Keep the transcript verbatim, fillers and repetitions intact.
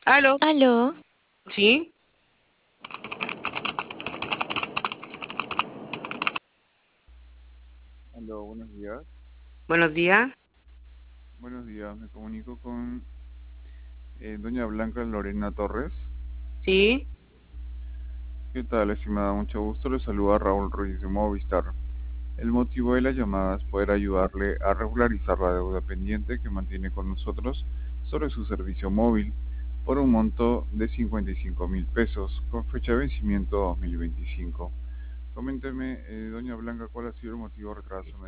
Aló, Aló, sí, Aló, buenos días. buenos días. Buenos días, me comunico con eh, doña Blanca Lorena Torres. Sí, ¿Qué tal, estimada? Mucho gusto. Le saluda Raúl Ruiz de Movistar. El motivo de la llamada es poder ayudarle a regularizar la deuda pendiente que mantiene con nosotros sobre su servicio móvil por un monto de cincuenta y cinco mil pesos con fecha de vencimiento dos mil veinticinco. Coménteme, eh, doña Blanca, cuál ha sido el motivo de retraso en